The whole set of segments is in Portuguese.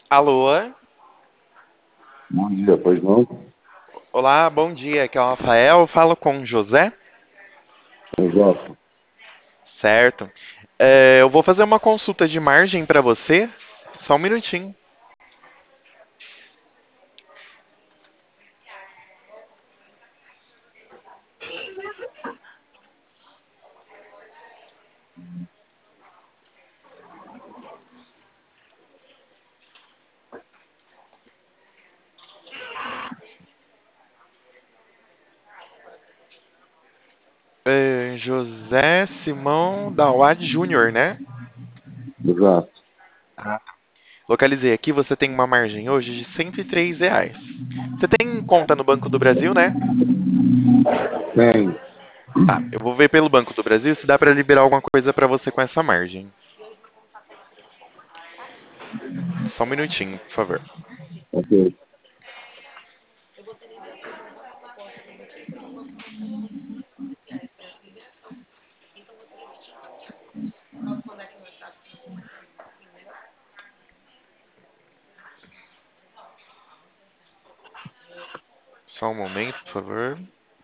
Alô? Bom dia, pois não? Olá, bom dia. Aqui é o Rafael. Eu falo com o José, Exato. certo? Eu vou fazer uma consulta de margem para você. Só um minutinho. José Simão Dawad Júnior, né? Exato. Ah, localizei aqui, você tem uma margem hoje de R$ 103. Você tem conta no Banco do Brasil, né? Tem. Tá, eu vou ver pelo Banco do Brasil se dá para liberar alguma coisa para você com essa margem. Só um minutinho, por favor. Ok. Só um momento, por favor.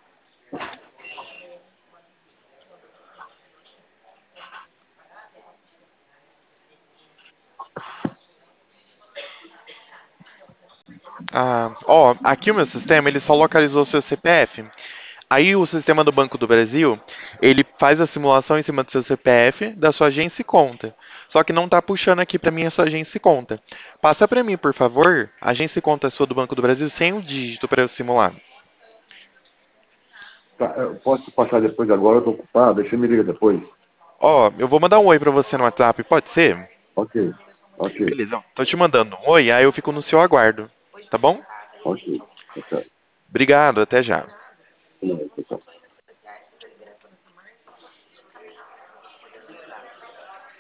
Aqui o meu sistema, ele só localizou o seu CPF. Aí o sistema do Banco do Brasil, ele faz a simulação em cima do seu CPF, da sua agência e conta. Só que não tá puxando aqui pra mim a sua agência e conta. Passa pra mim, por favor, a agência e conta sua do Banco do Brasil sem o dígito para eu simular. Tá, eu posso passar depois agora, eu tô ocupado, deixa eu me ligar depois. Eu vou mandar um oi pra você no WhatsApp, pode ser? Ok, ok, Beleza, ó. Tô te mandando um oi, aí eu fico no seu aguardo, tá bom? ok. Ok. Obrigado, até já. Beleza, tchau.